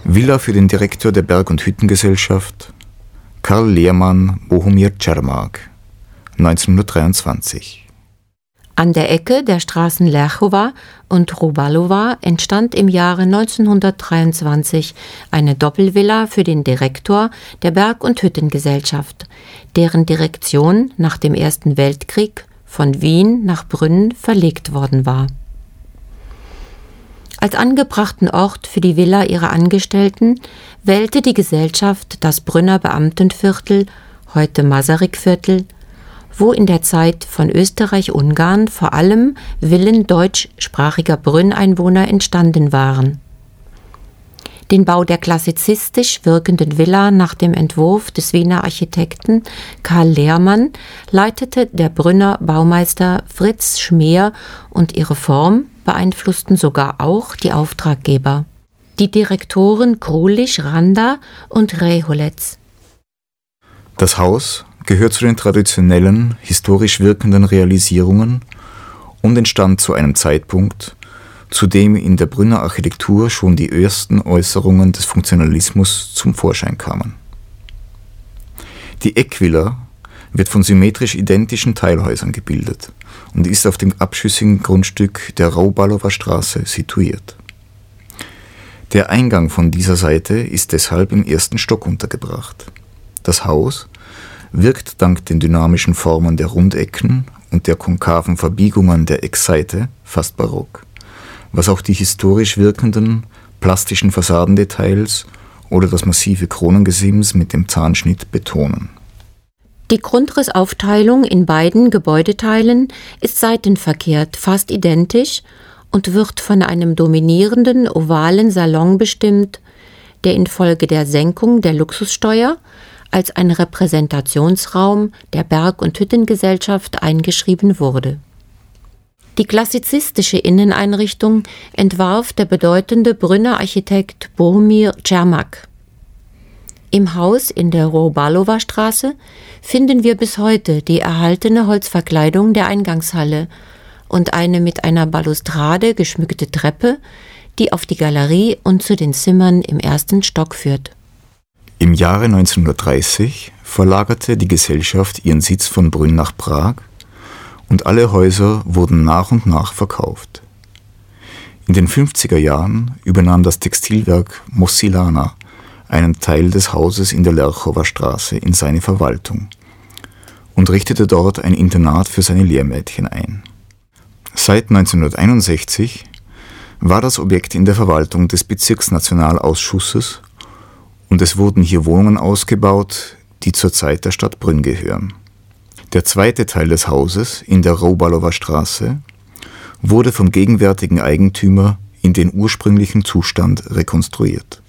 Villa für den Direktor der Berg- und Hüttengesellschaft, Karl Lehrmann, Bohumir Čermák, 1923. An der Ecke der Straßen Lerchova und Roubalova entstand im Jahre 1923 eine Doppelvilla für den Direktor der Berg- und Hüttengesellschaft, deren Direktion nach dem Ersten Weltkrieg von Wien nach Brünn verlegt worden war. Als angebrachten Ort für die Villa ihrer Angestellten wählte die Gesellschaft das Brünner Beamtenviertel, heute Masaryk-Viertel, wo in der Zeit von Österreich-Ungarn vor allem Villen deutschsprachiger Brünn-Einwohner entstanden waren. Den Bau der klassizistisch wirkenden Villa nach dem Entwurf des Wiener Architekten Karl Lehrmann leitete der Brünner Baumeister Fritz Schmeer und ihre Form beeinflussten sogar auch die Auftraggeber, die Direktoren Krulich, Randa und Reholec. Das Haus gehört zu den traditionellen, historisch wirkenden Realisierungen und entstand zu einem Zeitpunkt, zu dem in der Brünner Architektur schon die ersten Äußerungen des Funktionalismus zum Vorschein kamen. Die Eckvilla wird von symmetrisch identischen Teilhäusern gebildet und ist auf dem abschüssigen Grundstück der Roubalova Straße situiert. Der Eingang von dieser Seite ist deshalb im ersten Stock untergebracht. Das Haus wirkt dank den dynamischen Formen der Rundecken und der konkaven Verbiegungen der Eckseite fast barock, was auch die historisch wirkenden plastischen Fassadendetails oder das massive Kronengesims mit dem Zahnschnitt betonen. Die Grundrissaufteilung in beiden Gebäudeteilen ist seitenverkehrt fast identisch und wird von einem dominierenden ovalen Salon bestimmt, der infolge der Senkung der Luxussteuer als ein Repräsentationsraum der Berg- und Hüttengesellschaft eingeschrieben wurde. Die klassizistische Inneneinrichtung entwarf der bedeutende Brünner Architekt Bohumir Čermák. Im Haus in der Roubalova Straße finden wir bis heute die erhaltene Holzverkleidung der Eingangshalle und eine mit einer Balustrade geschmückte Treppe, die auf die Galerie und zu den Zimmern im ersten Stock führt. Im Jahre 1930 verlagerte die Gesellschaft ihren Sitz von Brünn nach Prag und alle Häuser wurden nach und nach verkauft. In den 50er Jahren übernahm das Textilwerk Mossilana einen Teil des Hauses in der Lerchova Straße in seine Verwaltung und richtete dort ein Internat für seine Lehrmädchen ein. Seit 1961 war das Objekt in der Verwaltung des Bezirksnationalausschusses und es wurden hier Wohnungen ausgebaut, die zur Zeit der Stadt Brünn gehören. Der zweite Teil des Hauses in der Roubalova Straße wurde vom gegenwärtigen Eigentümer in den ursprünglichen Zustand rekonstruiert.